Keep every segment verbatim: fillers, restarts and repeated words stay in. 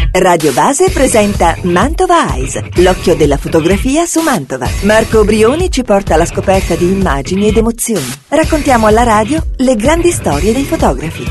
Radio Base presenta Mantova Eyes, l'occhio della fotografia su Mantova. Marco Brioni ci porta alla scoperta di immagini ed emozioni. Raccontiamo alla radio le grandi storie dei fotografi.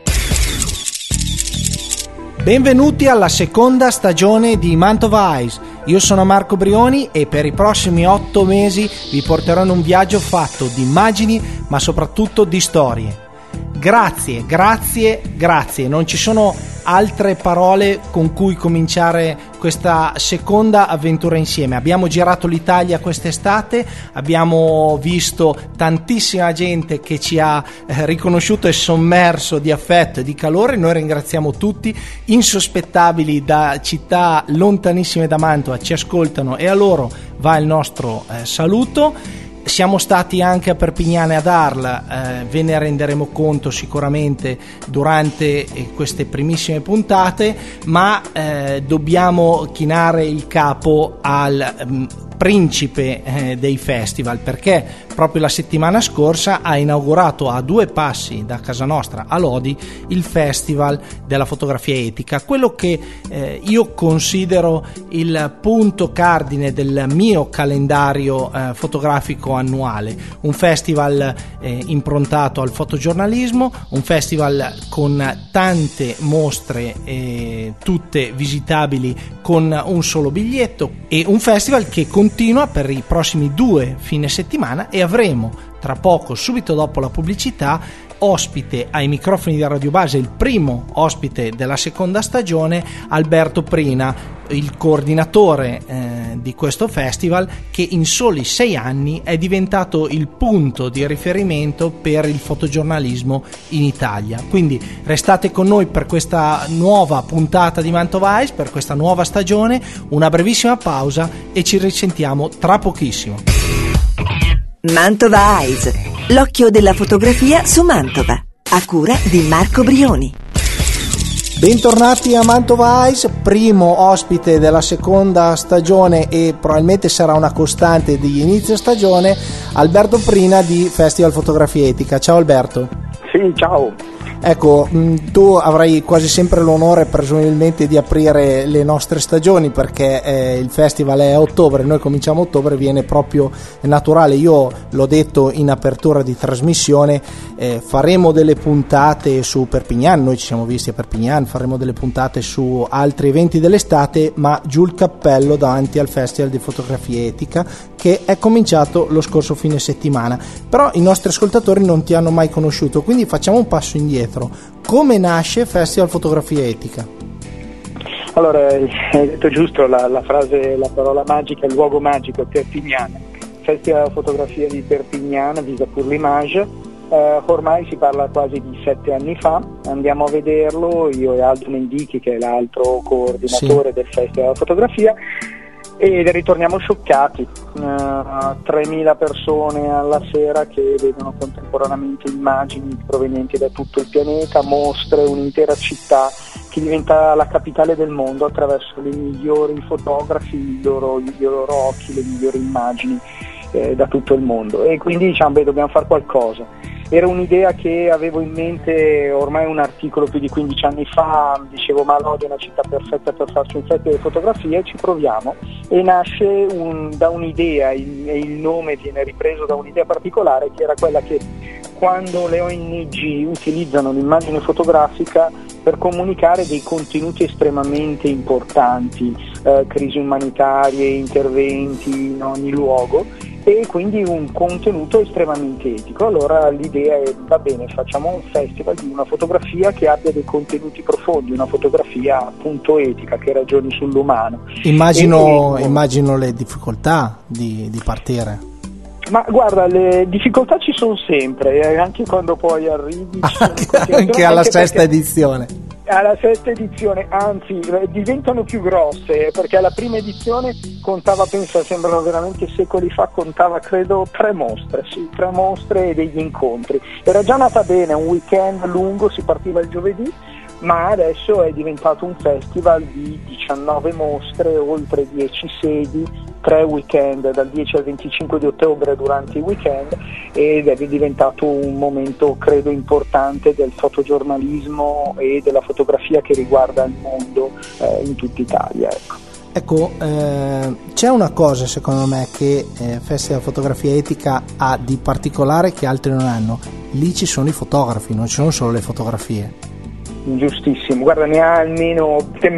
Benvenuti alla seconda stagione di Mantova Eyes. Io sono Marco Brioni e per i prossimi otto mesi vi porterò in un viaggio fatto di immagini, ma soprattutto di storie. Grazie, grazie, grazie. Non ci sono altre parole con cui cominciare questa seconda avventura insieme. Abbiamo girato l'Italia quest'estate, abbiamo visto tantissima gente che ci ha eh, riconosciuto e sommerso di affetto e di calore. Noi ringraziamo tutti, insospettabili da città lontanissime da Mantova, ci ascoltano e a loro va il nostro eh, saluto. Siamo stati anche a Perpignano e ad Arles, eh, ve ne renderemo conto sicuramente durante eh, queste primissime puntate, ma eh, dobbiamo chinare il capo al um, principe eh, dei festival, perché proprio la settimana scorsa ha inaugurato a due passi da casa nostra a Lodi il Festival della Fotografia Etica, quello che eh, io considero il punto cardine del mio calendario eh, fotografico annuale, un festival eh, improntato al fotogiornalismo, un festival con tante mostre eh, tutte visitabili con un solo biglietto e un festival che continua per i prossimi due fine settimana e avremo tra poco, subito dopo la pubblicità, ospite ai microfoni di Radio Base, il primo ospite della seconda stagione, Alberto Prina, il coordinatore eh, di questo festival che in soli sei anni è diventato il punto di riferimento per il fotogiornalismo in Italia. Quindi restate con noi per questa nuova puntata di Mantova Eyes, per questa nuova stagione, una brevissima pausa e ci risentiamo tra pochissimo. Mantova Eyes, l'occhio della fotografia su Mantova, a cura di Marco Brioni. Bentornati a Mantova Eyes, primo ospite della seconda stagione e probabilmente sarà una costante di inizio stagione, Alberto Prina di Festival Fotografia Etica. Ciao Alberto. Sì, ciao. Ecco, tu avrai quasi sempre l'onore presumibilmente di aprire le nostre stagioni, perché eh, il festival è a ottobre, noi cominciamo a ottobre, viene proprio naturale. Io l'ho detto in apertura di trasmissione, eh, faremo delle puntate su Perpignano, noi ci siamo visti a Perpignano, faremo delle puntate su altri eventi dell'estate, ma giù il cappello davanti al Festival di Fotografia Etica che è cominciato lo scorso fine settimana. Però i nostri ascoltatori non ti hanno mai conosciuto, quindi facciamo un passo indietro. Come nasce Festival Fotografia Etica? Allora, hai detto giusto la, la frase, la parola magica, il luogo magico, Perpignano. Festival Fotografia di Perpignano, Visa pour l'Image, eh, ormai si parla quasi di sette anni fa, andiamo a vederlo, io e Aldo Mendichi che è l'altro coordinatore sì. del Festival della Fotografia, e ritorniamo scioccati, uh, tremila persone alla sera che vedono contemporaneamente immagini provenienti da tutto il pianeta, mostre, un'intera città che diventa la capitale del mondo attraverso i migliori fotografi, i loro, i loro occhi, le migliori immagini eh, da tutto il mondo, e quindi diciamo beh, dobbiamo fare qualcosa. Era un'idea che avevo in mente ormai un articolo più di quindici anni fa, dicevo ma Lodi è una città perfetta per farci un festival di fotografia, e ci proviamo, e nasce un, da un'idea, il, e il nome viene ripreso da un'idea particolare che era quella che quando le O N G utilizzano l'immagine fotografica per comunicare dei contenuti estremamente importanti, eh, crisi umanitarie, interventi in ogni luogo, e quindi un contenuto estremamente etico. Allora l'idea è, va bene, facciamo un festival di una fotografia che abbia dei contenuti profondi, una fotografia appunto etica che ragioni sull'umano. Immagino, e, immagino le difficoltà di, di partire. Ma guarda, le difficoltà ci sono sempre, anche quando poi arrivi anche alla sesta edizione. Alla sesta edizione, anzi diventano più grosse, perché alla prima edizione contava, penso, sembrano veramente secoli fa, contava credo tre mostre, sì, tre mostre e degli incontri. Era già nata bene, un weekend lungo, si partiva il giovedì, ma adesso è diventato un festival di diciannove mostre, oltre dieci sedi, tre weekend, dal dieci al venticinque di ottobre durante i weekend, ed è diventato un momento credo importante del fotogiornalismo e della fotografia che riguarda il mondo eh, in tutta Italia, ecco. Ecco, eh, c'è una cosa secondo me che eh, Festival Fotografia Etica ha di particolare che altri non hanno: lì ci sono i fotografi, non ci sono solo le fotografie. Giustissimo, guarda, ne ha almeno,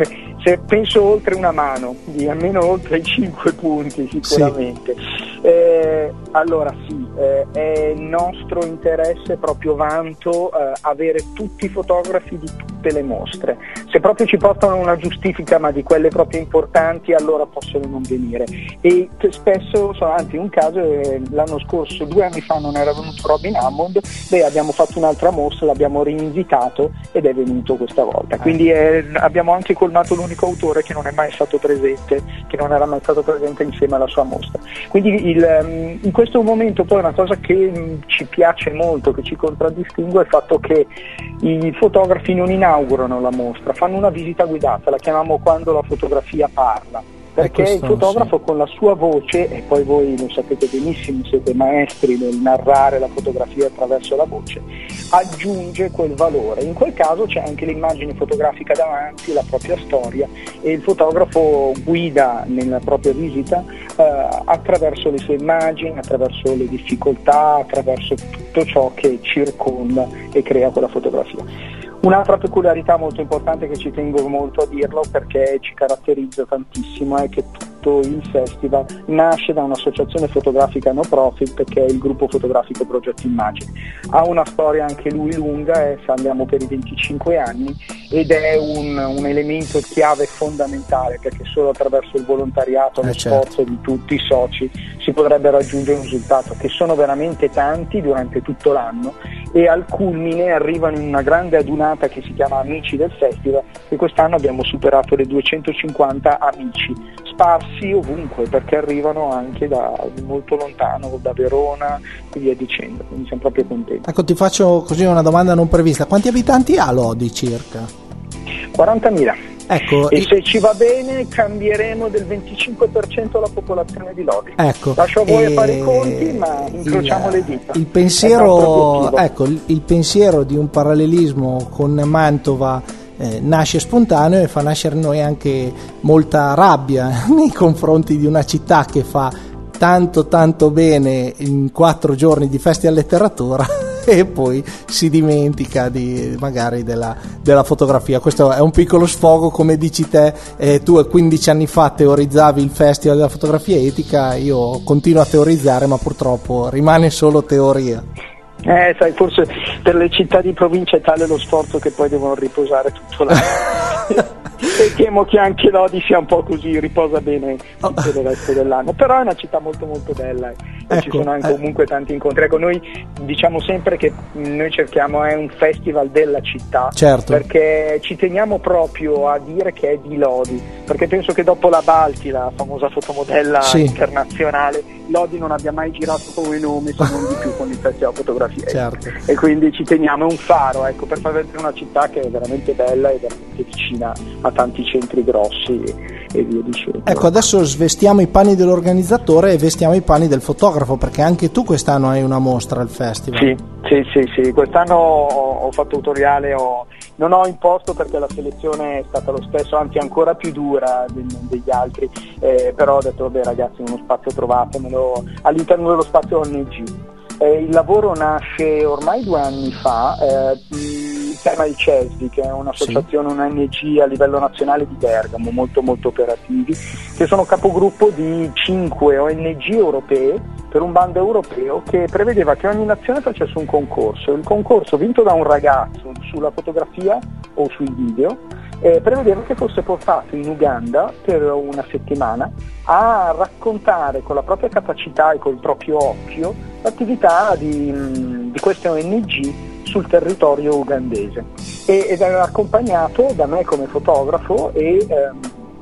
se penso oltre una mano, di almeno oltre i cinque punti sicuramente. Sì. Eh, allora sì, eh, è nostro interesse, proprio vanto, eh, avere tutti i fotografi di tutte le mostre. Se proprio ci portano una giustifica, ma di quelle proprio importanti, allora possono non venire. E spesso, anzi un caso, eh, l'anno scorso, due anni fa non era venuto Robin Hammond, beh, abbiamo fatto un'altra mostra, l'abbiamo reinvitato ed è venuto questa volta. Quindi eh, abbiamo anche colmato l'unico autore che non è mai stato presente, che non era mai stato presente insieme alla sua mostra. Quindi il, in questo momento poi una cosa che ci piace molto, che ci contraddistingue, è il fatto che i fotografi non inaugurano la mostra, fanno una visita guidata, la chiamiamo quando la fotografia parla, perché questo, il fotografo sì, con la sua voce, e poi voi lo sapete benissimo, siete maestri nel narrare la fotografia attraverso la voce, aggiunge quel valore. In quel caso c'è anche l'immagine fotografica davanti, la propria storia, e il fotografo guida nella propria visita eh, attraverso le sue immagini, attraverso le difficoltà, attraverso tutto ciò che circonda e crea quella fotografia. Un'altra peculiarità molto importante, che ci tengo molto a dirlo perché ci caratterizza tantissimo, è che tutto il festival nasce da un'associazione fotografica no profit, che è il gruppo fotografico Progetto Immagini. Ha una storia anche lui lunga, eh, andiamo per i venticinque anni, ed è un, un elemento chiave fondamentale, perché solo attraverso il volontariato e eh lo certo. sforzo di tutti i soci si potrebbe raggiungere un risultato, che sono veramente tanti durante tutto l'anno, e al culmine arrivano in una grande adunata che si chiama Amici del Festival, e quest'anno abbiamo superato le duecentocinquanta amici, sparsi ovunque, perché arrivano anche da molto lontano, da Verona e via dicendo, quindi siamo proprio contenti. Ecco, ti faccio così una domanda non prevista: quanti abitanti ha Lodi circa? quarantamila. Ecco, e se ci va bene cambieremo del venticinque per cento la popolazione di Lodi. Ecco, lascio a voi a fare i conti, ma incrociamo il, le dita. Il pensiero, ecco, il, il pensiero di un parallelismo con Mantova eh, nasce spontaneo e fa nascere in noi anche molta rabbia nei confronti di una città che fa tanto tanto bene in quattro giorni di festival letteratura e poi si dimentica di magari della, della fotografia. Questo è un piccolo sfogo, come dici te, eh, tu quindici anni fa teorizzavi il festival della fotografia etica, io continuo a teorizzare, ma purtroppo rimane solo teoria. Eh, sai, forse per le città di provincia è tale lo sforzo che poi devono riposare tutto l'anno. E temo che anche Lodi sia un po' così, riposa bene tutto il resto dell'anno, però è una città molto molto bella, e ecco, ci sono anche eh. comunque tanti incontri. Ecco, noi diciamo sempre che noi cerchiamo, è un festival della città, certo, perché ci teniamo proprio a dire che è di Lodi, perché penso che dopo la Balti, la famosa fotomodella sì. internazionale, Lodi non abbia mai girato come nome, se non di più, con il festival fotografia, certo. E quindi ci teniamo, è un faro, ecco, per far vedere una città che è veramente bella e veramente vicina a tanti centri grossi e, e via dicendo. Ecco, adesso svestiamo i panni dell'organizzatore e vestiamo i panni del fotografo, perché anche tu quest'anno hai una mostra al festival. Sì, sì, sì, sì. Quest'anno ho, ho fatto tutoriale, ho, non ho imposto perché la selezione è stata lo stesso, anzi ancora più dura degli altri, eh, però ho detto vabbè ragazzi, uno spazio trovatemelo all'interno dello spazio O N G. Eh, il lavoro nasce ormai due anni fa, eh, insieme al CESVI, che è un'associazione, sì. un O N G a livello nazionale di Bergamo, molto molto operativi, che sono capogruppo di cinque O N G europee per un bando europeo che prevedeva che ogni nazione facesse un concorso. Il concorso, vinto da un ragazzo sulla fotografia o sui video, eh, prevedeva che fosse portato in Uganda per una settimana a raccontare con la propria capacità e col proprio occhio l'attività di, di queste O N G sul territorio ugandese, e, ed era accompagnato da me come fotografo e ehm,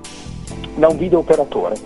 da un video operatore,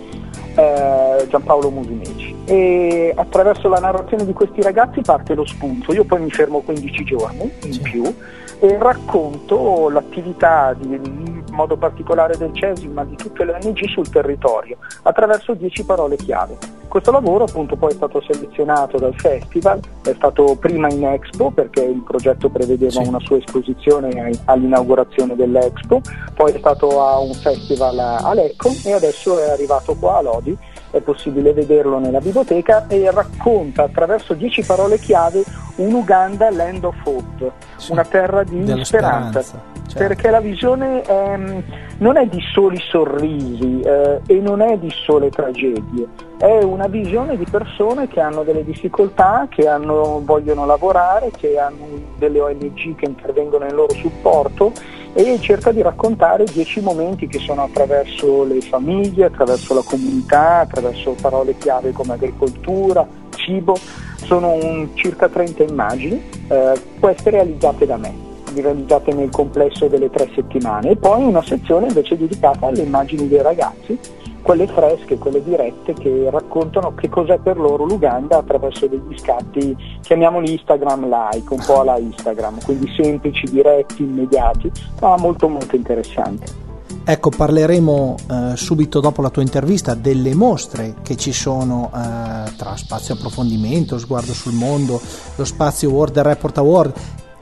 eh, Giampaolo Musineci, e attraverso la narrazione di questi ragazzi parte lo spunto. Io poi mi fermo quindici giorni in sì. più e racconto l'attività di modo particolare del CESVI, ma di tutte le O N G sul territorio, attraverso dieci parole chiave. Questo lavoro appunto poi è stato selezionato dal festival, è stato prima in Expo perché il progetto prevedeva sì. una sua esposizione all'inaugurazione dell'Expo, poi è stato a un festival a Lecco e adesso è arrivato qua a Lodi. È possibile vederlo nella biblioteca e racconta attraverso dieci parole chiave un Uganda land of hope, sì, una terra di speranza, speranza certo. Perché la visione ehm, non è di soli sorrisi eh, e non è di sole tragedie, è una visione di persone che hanno delle difficoltà, che hanno, vogliono lavorare, che hanno delle O N G che intervengono in loro supporto, e cerca di raccontare dieci momenti che sono attraverso le famiglie, attraverso la comunità, attraverso parole chiave come agricoltura, cibo. Sono un, circa trenta immagini, eh, queste realizzate da me, realizzate nel complesso delle tre settimane, e poi una sezione invece dedicata alle immagini dei ragazzi, quelle fresche, quelle dirette, che raccontano che cos'è per loro l'Uganda attraverso degli scatti, chiamiamoli Instagram like, un po' alla Instagram, quindi semplici, diretti, immediati, ma molto molto interessanti. Ecco, parleremo eh, subito dopo la tua intervista delle mostre che ci sono eh, tra Spazio Approfondimento, Sguardo sul Mondo, lo Spazio World Report Award.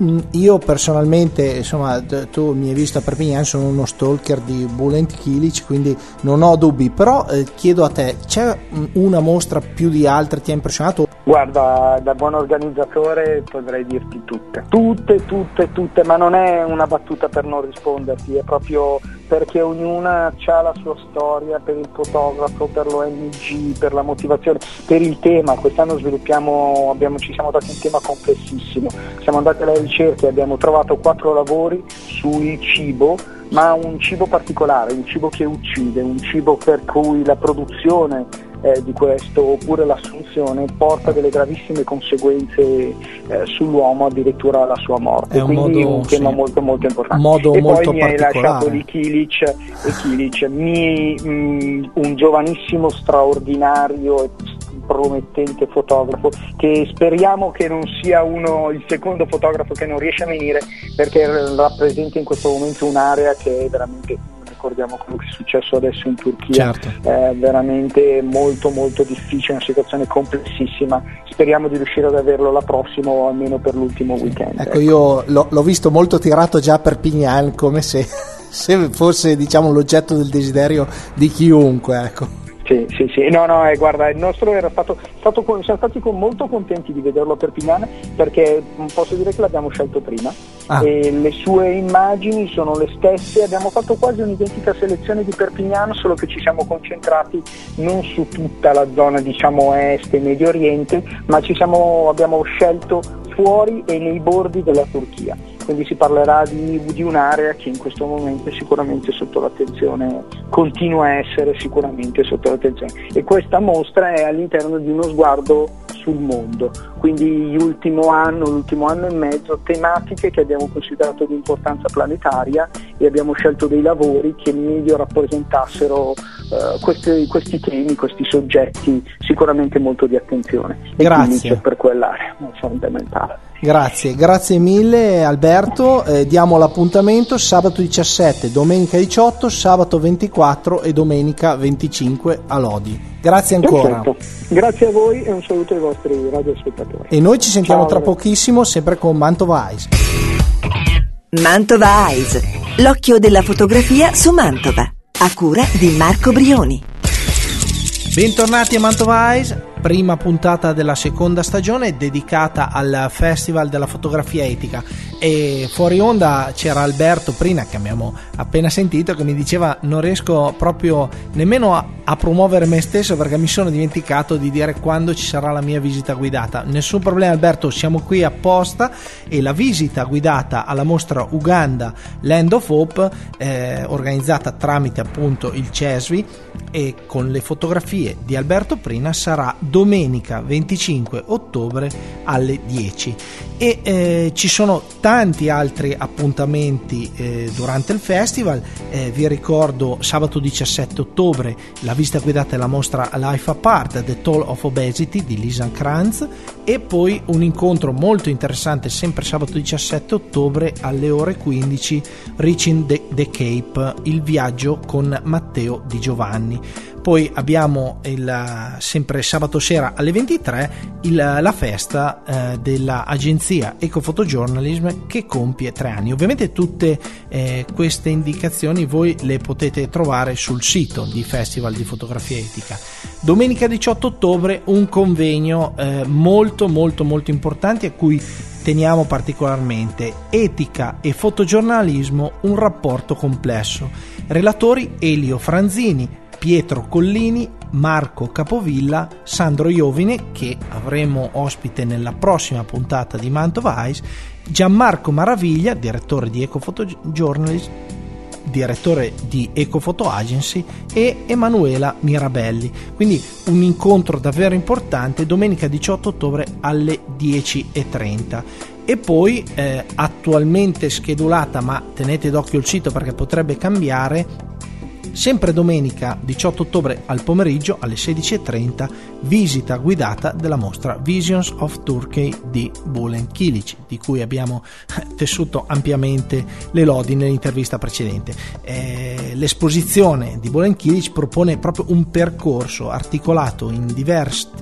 Io personalmente, insomma, tu mi hai visto a Perpignan, sono uno stalker di Bülent Kilic, quindi non ho dubbi, però eh, chiedo a te, c'è una mostra più di altre, ti ha impressionato? Guarda, da buon organizzatore potrei dirti tutte, tutte, tutte, tutte, ma non è una battuta per non risponderti, è proprio perché ognuna ha la sua storia, per il fotografo, per l'O N G, per la motivazione, per il tema. Quest'anno sviluppiamo, abbiamo, ci siamo dati un tema complessissimo, siamo andati alla ricerca e abbiamo trovato quattro lavori sul cibo, ma un cibo particolare, un cibo che uccide, un cibo per cui la produzione Eh, di questo oppure l'assunzione porta delle gravissime conseguenze eh, sull'uomo, addirittura alla sua morte, quindi modo, un tema sì. molto molto importante. Modo e molto poi mi hai particolare. lasciato di Kilic, e Kilic mi, mh, un giovanissimo, straordinario e promettente fotografo, che speriamo che non sia uno il secondo fotografo che non riesce a venire, perché rappresenta in questo momento un'area che è veramente, ricordiamo quello che è successo adesso in Turchia, certo. È veramente molto molto difficile, una situazione complessissima. Speriamo di riuscire ad averlo la prossima o almeno per l'ultimo weekend. Ecco, ecco. Io l'ho, l'ho visto molto tirato già per Perpignan, come se, se fosse, diciamo, l'oggetto del desiderio di chiunque, ecco. Sì, sì, sì, no, no, eh, guarda, il nostro era stato, stato con, siamo stati con, molto contenti di vederlo a Perpignan, perché posso dire che l'abbiamo scelto prima, ah. e le sue immagini sono le stesse, abbiamo fatto quasi un'identica selezione di Perpignan, solo che ci siamo concentrati non su tutta la zona, diciamo, est e Medio Oriente, ma ci siamo, abbiamo scelto fuori e nei bordi della Turchia. Quindi si parlerà di, di un'area che in questo momento è sicuramente sotto l'attenzione, continua a essere sicuramente sotto l'attenzione, e questa mostra è all'interno di uno sguardo sul mondo, quindi l'ultimo anno, l'ultimo anno e mezzo, tematiche che abbiamo considerato di importanza planetaria, e abbiamo scelto dei lavori che meglio rappresentassero uh, questi, questi temi, questi soggetti sicuramente molto di attenzione. Grazie. E per quell'area fondamentale. Grazie, grazie mille Alberto, eh, diamo l'appuntamento sabato diciassette, domenica diciotto, sabato ventiquattro e domenica venticinque a Lodi. Grazie ancora. Perfetto. Grazie a voi e un saluto ai vostri radiospettatori. E noi ci sentiamo Ciao, tra ragazzi. pochissimo, sempre con Mantova Eyes. Mantova Eyes, l'occhio della fotografia su Mantova, a cura di Marco Brioni. Bentornati a Mantova Eyes, prima puntata della seconda stagione dedicata al Festival della Fotografia Etica, e fuori onda c'era Alberto Prina, che abbiamo appena sentito, che mi diceva non riesco proprio nemmeno a, a promuovere me stesso perché mi sono dimenticato di dire quando ci sarà la mia visita guidata. Nessun problema Alberto, siamo qui apposta, e la visita guidata alla mostra Uganda Land of Hope, eh, organizzata tramite appunto il CESVI e con le fotografie di Alberto Prina, sarà domenica venticinque ottobre alle dieci, e eh, ci sono tanti altri appuntamenti eh, durante il festival. Eh, vi ricordo sabato diciassette ottobre la visita guidata della mostra Life Apart, The Toll of Obesity di Lisan Kranz, e poi un incontro molto interessante sempre sabato diciassette ottobre alle ore quindici, Reaching the, the Cape, il viaggio con Matteo Di Giovanni. Poi abbiamo il, sempre sabato sera alle ventitré il, la festa eh, dell'agenzia Ecofotojournalism che compie tre anni. Ovviamente tutte eh, queste indicazioni voi le potete trovare sul sito di Festival di Fotografia Etica. Domenica diciotto ottobre un convegno eh, molto molto molto importante a cui teniamo particolarmente: etica e fotogiornalismo, un rapporto complesso. Relatori Elio Franzini, Pietro Collini, Marco Capovilla, Sandro Iovine, che avremo ospite nella prossima puntata di Mantova Eyes, Gianmarco Maraviglia, direttore di Ecofotojournalism, direttore di Ecofoto Agency, e Emanuela Mirabelli. Quindi un incontro davvero importante, domenica diciotto ottobre alle dieci e trenta. E poi eh, attualmente schedulata, ma tenete d'occhio il sito perché potrebbe cambiare, sempre domenica diciotto ottobre al pomeriggio alle sedici e trenta, visita guidata della mostra Visions of Turkey di Bülent Kilic, di cui abbiamo tessuto ampiamente le lodi nell'intervista precedente. Eh, l'esposizione di Bülent Kilic propone proprio un percorso articolato in diversi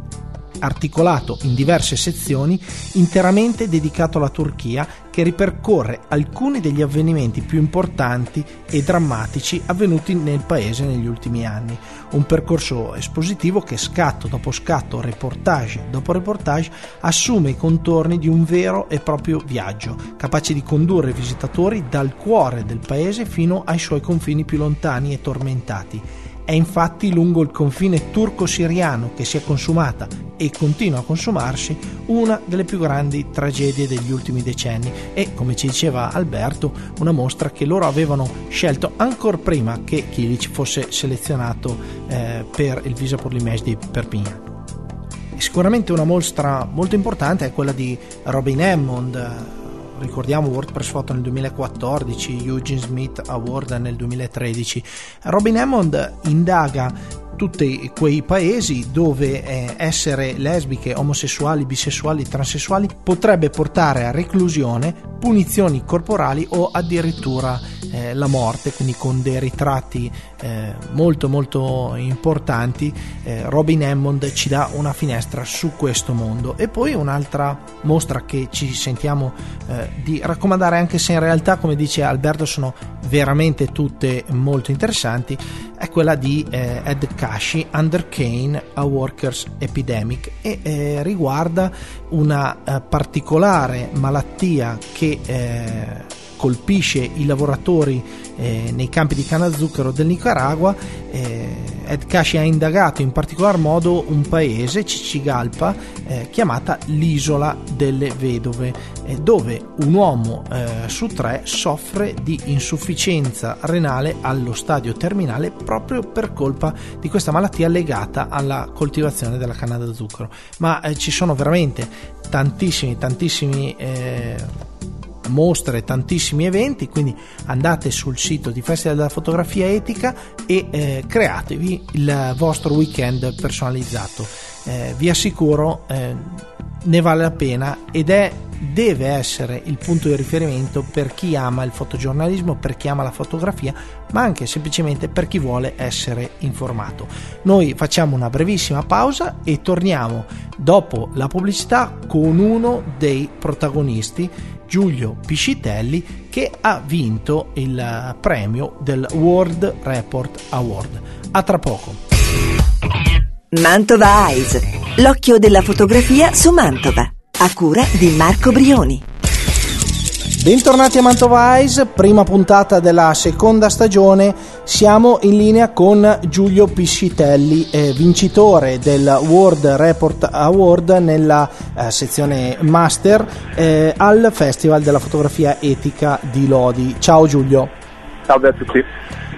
articolato in diverse sezioni, interamente dedicato alla Turchia, che ripercorre alcuni degli avvenimenti più importanti e drammatici avvenuti nel paese negli ultimi anni. Un percorso espositivo che scatto dopo scatto, reportage dopo reportage, assume i contorni di un vero e proprio viaggio, capace di condurre i visitatori dal cuore del paese fino ai suoi confini più lontani e tormentati. È infatti lungo il confine turco-siriano che si è consumata e continua a consumarsi una delle più grandi tragedie degli ultimi decenni, e, come ci diceva Alberto, una mostra che loro avevano scelto ancora prima che Kilic fosse selezionato eh, per il Visa pour l'Image di Perpignan. E sicuramente una mostra molto importante è quella di Robin Hammond. Ricordiamo WordPress Photo nel duemilaquattordici, Eugene Smith Award nel duemilatredici. Robin Hammond indaga tutti quei paesi dove eh, essere lesbiche, omosessuali, bisessuali, transessuali potrebbe portare a reclusione, punizioni corporali o addirittura eh, la morte, quindi con dei ritratti eh, molto molto importanti. eh, Robin Hammond ci dà una finestra su questo mondo. E poi un'altra mostra che ci sentiamo eh, di raccomandare, anche se in realtà, come dice Alberto, sono veramente tutte molto interessanti, è quella di eh, Ed Kashi, Under Kane, A Workers Epidemic, e eh, riguarda una eh, particolare malattia che eh, colpisce i lavoratori eh, nei campi di cannazucchero del Nicaragua. eh, Ed Kashi ha indagato in particolar modo un paese, Cicigalpa, eh, chiamata l'isola delle vedove, eh, dove un uomo eh, su tre soffre di insufficienza renale allo stadio terminale proprio per colpa di questa malattia legata alla coltivazione della canna da zucchero. Ma eh, ci sono veramente tantissimi tantissimi eh, mostre, tantissimi eventi, quindi andate sul sito di Festival della Fotografia Etica e eh, createvi il vostro weekend personalizzato. Eh, vi assicuro eh, ne vale la pena, ed è deve essere il punto di riferimento per chi ama il fotogiornalismo, per chi ama la fotografia, ma anche semplicemente per chi vuole essere informato. Noi facciamo una brevissima pausa e torniamo dopo la pubblicità con uno dei protagonisti, Giulio Piscitelli, che ha vinto il premio del World Report Award. A tra poco. Mantova Eyes, l'occhio della fotografia su Mantova, a cura di Marco Brioni. Bentornati a Mantova Eyes, prima puntata della seconda stagione. Siamo in linea con Giulio Piscitelli, eh, vincitore del World Report Award nella eh, sezione Master eh, al Festival della Fotografia Etica di Lodi. Ciao Giulio. Salve a tutti.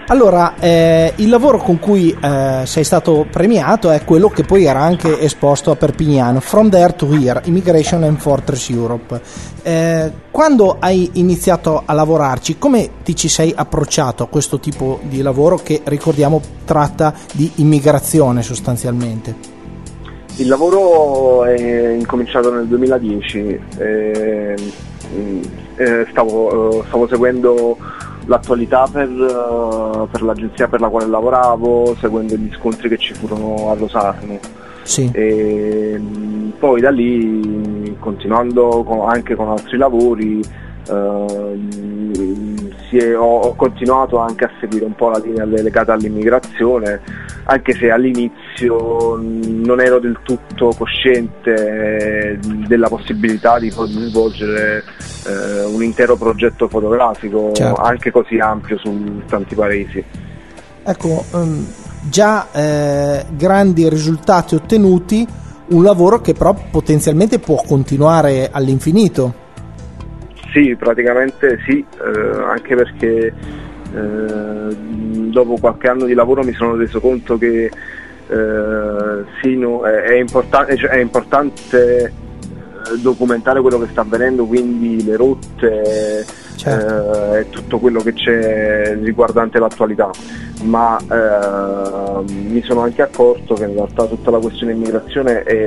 Allora, eh, il lavoro con cui eh, sei stato premiato è quello che poi era anche esposto a Perpignan, From There to Here, Immigration and Fortress Europe. Eh, quando hai iniziato a lavorarci, come ti ci sei approcciato a questo tipo di lavoro che, ricordiamo, tratta di immigrazione sostanzialmente? Il lavoro è incominciato nel duemiladieci, eh, eh, stavo, stavo seguendo l'attualità per, per l'agenzia per la quale lavoravo, seguendo gli scontri che ci furono a Rosarno. Sì. E poi da lì, continuando con, anche con altri lavori, eh, si è, ho, ho continuato anche a seguire un po' la linea legata all'immigrazione, anche se all'inizio non ero del tutto cosciente della possibilità di poter svolgere eh, un intero progetto fotografico, certo, anche così ampio su tanti paesi. Ecco, um, già eh, grandi risultati ottenuti, un lavoro che però potenzialmente può continuare all'infinito. Sì, praticamente sì, eh, anche perché eh, dopo qualche anno di lavoro mi sono reso conto che eh, sì, no, è, è, importan- cioè, è importante documentare quello che sta avvenendo, quindi le rotte, certo, e eh, tutto quello che c'è riguardante l'attualità, ma eh, mi sono anche accorto che in realtà tutta la questione immigrazione è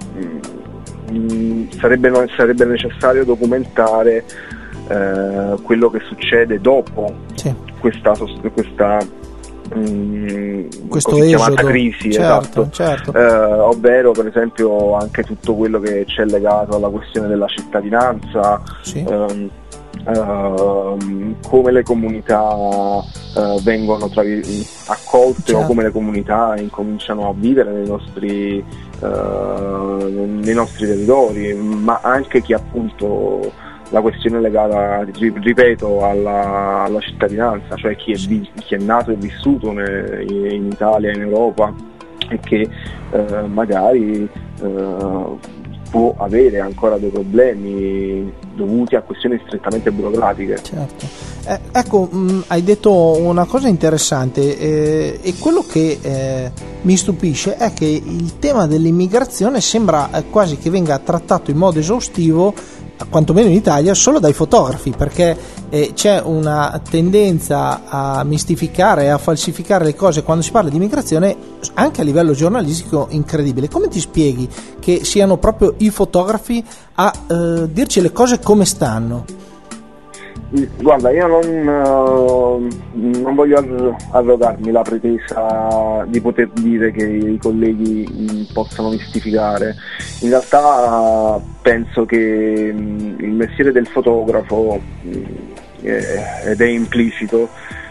mh, sarebbe, sarebbe necessario documentare eh, quello che succede dopo, sì, questa, questa Mm, questo così esodo, chiamata crisi, certo, esatto, certo. Eh, ovvero per esempio anche tutto quello che c'è legato alla questione della cittadinanza, sì, ehm, ehm, come le comunità eh, vengono tra, accolte, certo, o come le comunità incominciano a vivere nei nostri, eh, nei nostri territori, ma anche chi appunto la questione legata, ripeto, alla, alla cittadinanza, cioè chi è, vi, chi è nato e vissuto ne, in Italia, in Europa, e che eh, magari eh, può avere ancora dei problemi dovuti a questioni strettamente burocratiche. Certo. Eh, ecco, mh, hai detto una cosa interessante, eh, e quello che eh, mi stupisce è che il tema dell'immigrazione sembra eh, quasi che venga trattato in modo esaustivo, quantomeno in Italia, solo dai fotografi, perché eh, c'è una tendenza a mistificare e a falsificare le cose quando si parla di immigrazione, anche a livello giornalistico, incredibile. Come ti spieghi che siano proprio i fotografi a eh, dirci le cose come stanno? Guarda, io non, uh, non voglio arrogarmi la pretesa di poter dire che i colleghi mh, possano mistificare. In realtà uh, penso che mh, il mestiere del fotografo, mh, è, ed è implicito,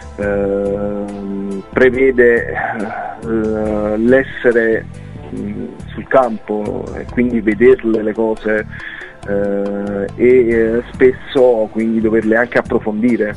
uh, prevede uh, l'essere mh, sul campo e quindi vederle le cose, Uh, e uh, spesso quindi doverle anche approfondire.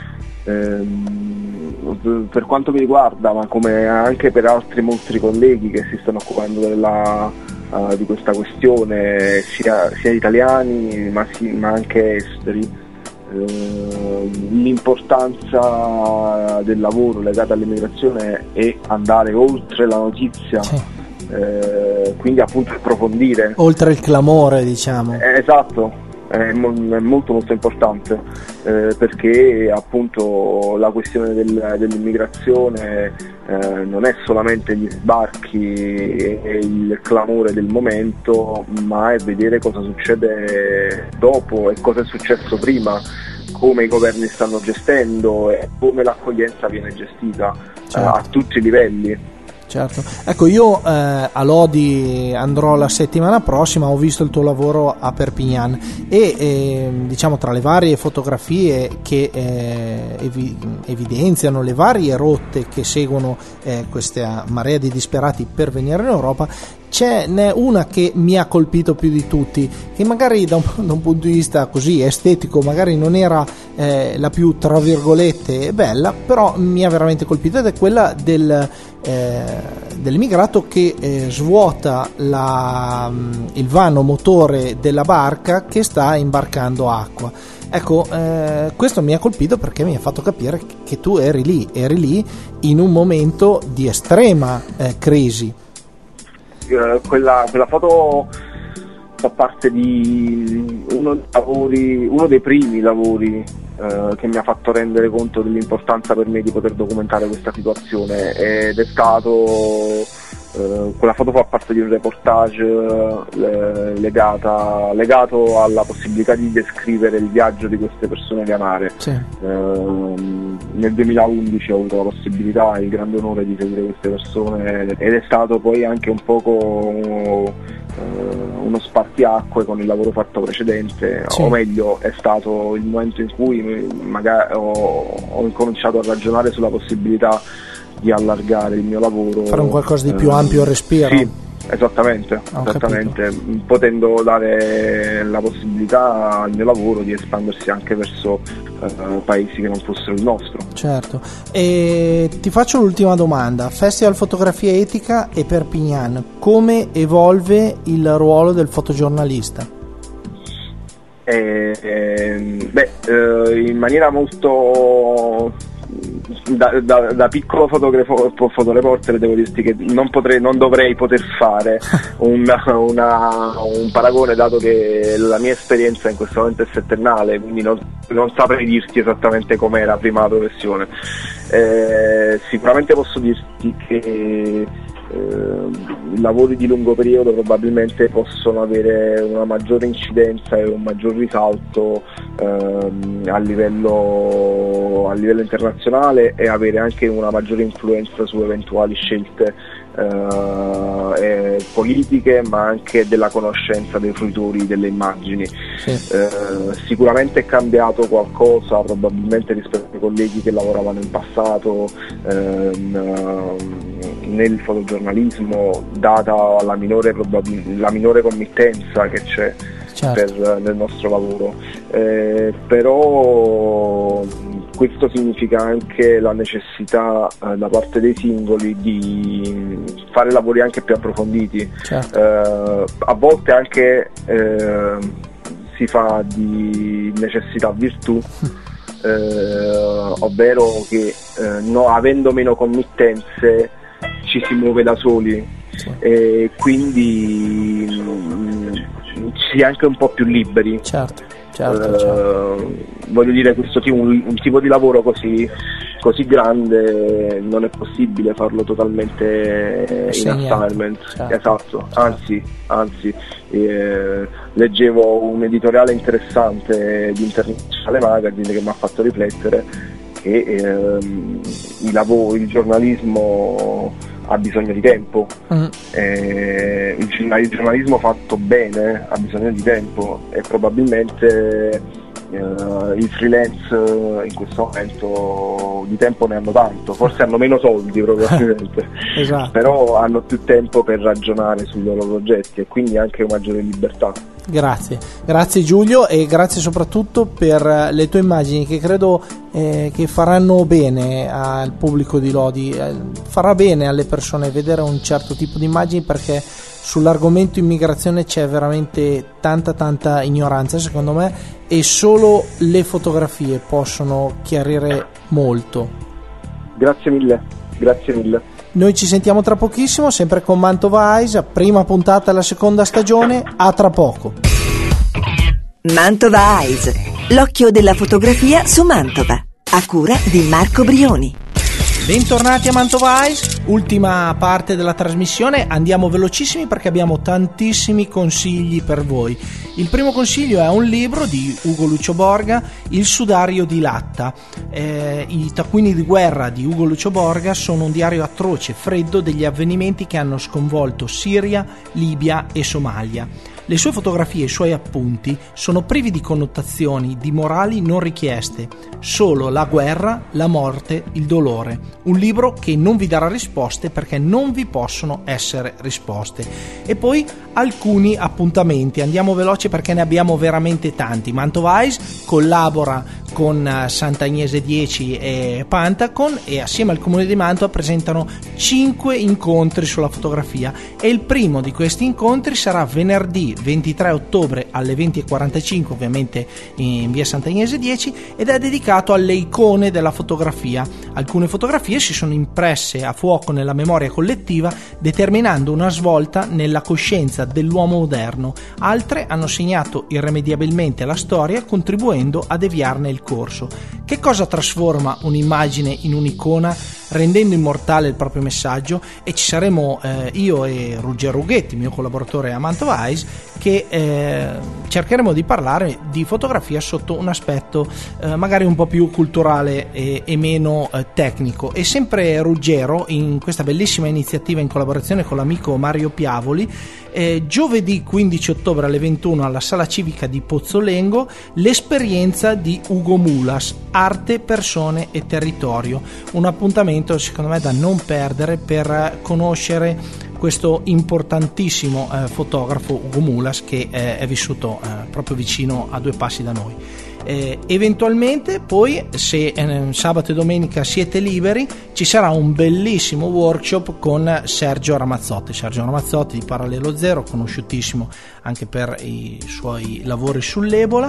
Uh, per quanto mi riguarda, ma come anche per altri molti colleghi che si stanno occupando della, uh, di questa questione, sia, sia italiani ma, si, ma anche esteri, uh, l'importanza del lavoro legato all'immigrazione è andare oltre la notizia. Sì. Eh, quindi appunto approfondire oltre il clamore, diciamo. Eh, esatto, è, mo- è molto molto importante, eh, perché appunto la questione del, dell'immigrazione eh, non è solamente gli sbarchi e, e il clamore del momento, ma è vedere cosa succede dopo e cosa è successo prima, come i governi stanno gestendo e come l'accoglienza viene gestita, certo, eh, a tutti i livelli. Certo, ecco, io eh, a Lodi andrò la settimana prossima, ho visto il tuo lavoro a Perpignan e eh, diciamo tra le varie fotografie che eh, evi- evidenziano le varie rotte che seguono eh, questa marea di disperati per venire in Europa, ce n'è una che mi ha colpito più di tutti, che magari da un, da un punto di vista così estetico magari non era eh, la più tra virgolette bella, però mi ha veramente colpito, ed è quella del, eh, dell'immigrato che eh, svuota la, il vano motore della barca che sta imbarcando acqua. Ecco, eh, questo mi ha colpito perché mi ha fatto capire che tu eri lì, eri lì in un momento di estrema eh, crisi. Eh, quella, quella foto fa parte di uno dei lavori, uno dei primi lavori eh, che mi ha fatto rendere conto dell'importanza per me di poter documentare questa situazione, ed è stato Uh, quella foto fa parte di un reportage uh, legata, legato alla possibilità di descrivere il viaggio di queste persone via mare. Sì. Uh, nel duemilaundici ho avuto la possibilità e il grande onore di seguire queste persone, ed è stato poi anche un poco uh, uno spartiacque con il lavoro fatto precedente. Sì. O meglio, è stato il momento in cui magari ho, ho incominciato a ragionare sulla possibilità di allargare il mio lavoro, fare un qualcosa di più eh, ampio respiro. Sì, esattamente, esattamente, potendo dare la possibilità al mio lavoro di espandersi anche verso eh, paesi che non fossero il nostro. Certo. E ti faccio l'ultima domanda: Festival Fotografia Etica e Perpignan, come evolve il ruolo del fotogiornalista? Eh, eh, beh, eh, in maniera molto Da, da, da piccolo fotografo, fotoreporter devo dirti che non potrei, non dovrei poter fare una, una, un paragone, dato che la mia esperienza in questo momento è settennale, quindi non, non saprei dirti esattamente com'era prima la professione. Eh, sicuramente posso dirti che eh, lavori di lungo periodo probabilmente possono avere una maggiore incidenza e un maggior risalto ehm, a livello, a livello internazionale, e avere anche una maggiore influenza su eventuali scelte eh, eh, politiche, ma anche della conoscenza dei fruitori delle immagini. Sì. Eh, sicuramente è cambiato qualcosa probabilmente rispetto ai colleghi che lavoravano in passato ehm, nel fotogiornalismo, data la minore, probabil- la minore committenza che c'è. Certo. Per, nel nostro lavoro, eh, però questo significa anche la necessità eh, da parte dei singoli di fare lavori anche più approfonditi. Certo. Eh, a volte anche eh, si fa di necessità virtù, eh, ovvero che eh, no, avendo meno committenze ci si muove da soli. Sì. E quindi mh, si è anche un po' più liberi. Certo, certo, uh, certo. Voglio dire, questo tipo, un, un tipo di lavoro così, così grande non è possibile farlo totalmente in assignment. Certo. Esatto, certo. Anzi, anzi eh, leggevo un editoriale interessante di International Magazine che mi ha fatto riflettere che ehm, i lavori, il giornalismo ha bisogno di tempo. Mm. Eh, il, il giornalismo fatto bene ha bisogno di tempo, e probabilmente eh, i freelance in questo momento di tempo ne hanno tanto, forse hanno meno soldi probabilmente. Esatto. Però hanno più tempo per ragionare sui loro progetti e quindi anche maggiore libertà. Grazie, grazie Giulio, e grazie soprattutto per le tue immagini, che credo eh, che faranno bene al pubblico di Lodi, eh, farà bene alle persone vedere un certo tipo di immagini, perché sull'argomento immigrazione c'è veramente tanta tanta ignoranza secondo me, e solo le fotografie possono chiarire molto. Grazie mille, grazie mille. Noi ci sentiamo tra pochissimo, sempre con Mantova Eyes, prima puntata della seconda stagione, a tra poco. Mantova Eyes, l'occhio della fotografia su Mantova, a cura di Marco Brioni. Bentornati a Mantova Eyes, ultima parte della trasmissione. Andiamo velocissimi perché abbiamo tantissimi consigli per voi. Il primo consiglio è un libro di Ugo Lucio Borga, Il sudario di latta. Eh, I taccuini di guerra di Ugo Lucio Borga sono un diario atroce, freddo degli avvenimenti che hanno sconvolto Siria, Libia e Somalia. Le sue fotografie e i suoi appunti sono privi di connotazioni, di morali non richieste, solo la guerra, la morte, il dolore. Un libro che non vi darà risposte perché non vi possono essere risposte. E poi alcuni appuntamenti, andiamo veloci perché ne abbiamo veramente tanti. Mantova Eyes collabora con Sant'Agnese dieci e Pantacon, e assieme al Comune di Mantova presentano cinque incontri sulla fotografia, e il primo di questi incontri sarà venerdì ventitré ottobre alle venti e quarantacinque, ovviamente in via Sant'Agnese dieci, ed è dedicato alle icone della fotografia. Alcune fotografie si sono impresse a fuoco nella memoria collettiva, determinando una svolta nella coscienza dell'uomo moderno. Altre hanno segnato irrimediabilmente la storia, contribuendo a deviarne il corso. Che cosa trasforma un'immagine in un'icona, rendendo immortale il proprio messaggio? E ci saremo eh, io e Ruggero Ughetti, mio collaboratore a Mantova Eyes, che eh, cercheremo di parlare di fotografia sotto un aspetto eh, magari un po' più culturale e, e meno eh, tecnico. E sempre Ruggero, in questa bellissima iniziativa in collaborazione con l'amico Mario Piavoli, eh, giovedì quindici ottobre alle ventuno alla Sala Civica di Pozzolengo, l'esperienza di Ugo Mulas, arte, persone e territorio. Un appuntamento secondo me da non perdere per conoscere questo importantissimo eh, fotografo Ugo Mulas, che eh, è vissuto eh, proprio vicino a due passi da noi. Eh, eventualmente poi, se eh, sabato e domenica siete liberi, ci sarà un bellissimo workshop con Sergio Ramazzotti Sergio Ramazzotti di Parallelo Zero, conosciutissimo anche per i suoi lavori sull'Ebola,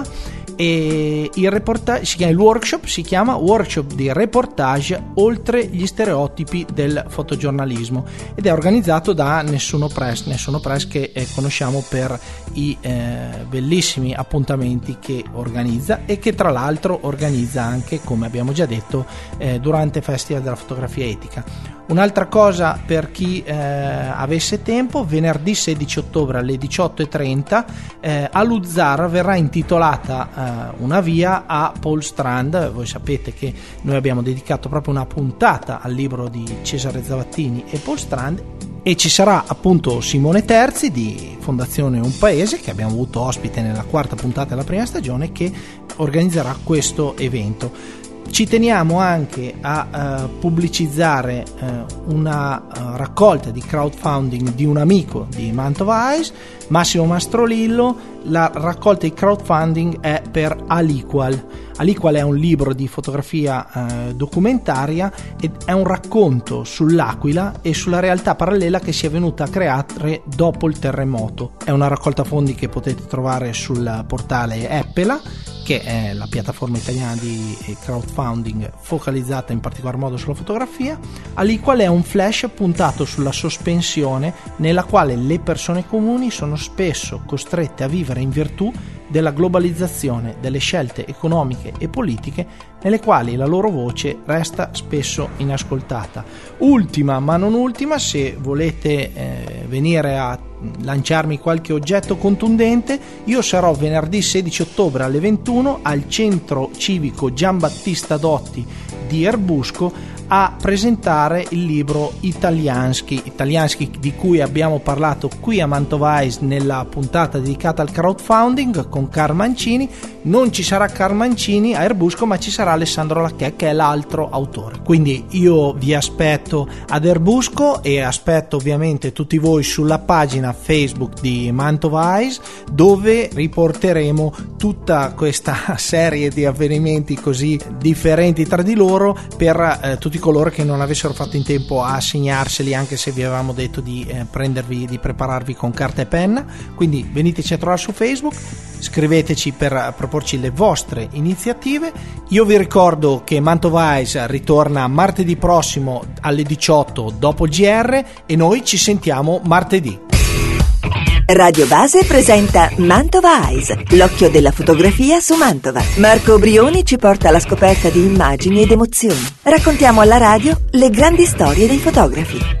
e il, reporta- si chiama, il workshop si chiama Workshop di reportage oltre gli stereotipi del fotogiornalismo, ed è organizzato da Nessuno Press Nessuno Press che eh, conosciamo per i eh, bellissimi appuntamenti che organizza, e che tra l'altro organizza anche, come abbiamo già detto, eh, durante Festival della Fotografia Etica. Un'altra cosa per chi eh, avesse tempo: venerdì sedici ottobre alle diciotto e trenta eh, a Luzzara verrà intitolata eh, una via a Paul Strand. Voi sapete che noi abbiamo dedicato proprio una puntata al libro di Cesare Zavattini e Paul Strand, e ci sarà appunto Simone Terzi di Fondazione Un Paese, che abbiamo avuto ospite nella quarta puntata della prima stagione, che organizzerà questo evento. Ci teniamo anche a uh, pubblicizzare uh, una uh, raccolta di crowdfunding di un amico di Mantova Eyes, Massimo Mastrolillo. La raccolta di crowdfunding è per Aliqual. Aliqual è un libro di fotografia uh, documentaria, ed è un racconto sull'Aquila e sulla realtà parallela che si è venuta a creare dopo il terremoto. È una raccolta fondi che potete trovare sul portale Eppela, che è la piattaforma italiana di crowdfunding focalizzata in particolar modo sulla fotografia. Aliqual è un flash puntato sulla sospensione, nella quale le persone comuni sono spesso costrette a vivere in virtù della globalizzazione, delle scelte economiche e politiche, nelle quali la loro voce resta spesso inascoltata. Ultima ma non ultima, se volete eh, venire a lanciarmi qualche oggetto contundente, io sarò venerdì sedici ottobre alle ventuno al centro civico Giambattista Dotti di Erbusco a presentare il libro Italiansky, Italiansky di cui abbiamo parlato qui a Mantova Eyes nella puntata dedicata al crowdfunding con Carl Mancini. Non ci sarà Carl Mancini a Erbusco, ma ci sarà Alessandro Lacchè, che è l'altro autore. Quindi io vi aspetto ad Erbusco, e aspetto ovviamente tutti voi sulla pagina Facebook di Mantova Eyes, dove riporteremo tutta questa serie di avvenimenti così differenti tra di loro per eh, tutti coloro che non avessero fatto in tempo a segnarseli, anche se vi avevamo detto di eh, prendervi, di prepararvi con carta e penna. Quindi veniteci a trovare su Facebook, scriveteci per proporci le vostre iniziative. Io vi ricordo che Mantova Eyes ritorna martedì prossimo alle diciotto dopo il G R, e noi ci sentiamo martedì. Radio Base presenta Mantova Eyes, l'occhio della fotografia su Mantova. Marco Brioni ci porta alla scoperta di immagini ed emozioni. Raccontiamo alla radio le grandi storie dei fotografi.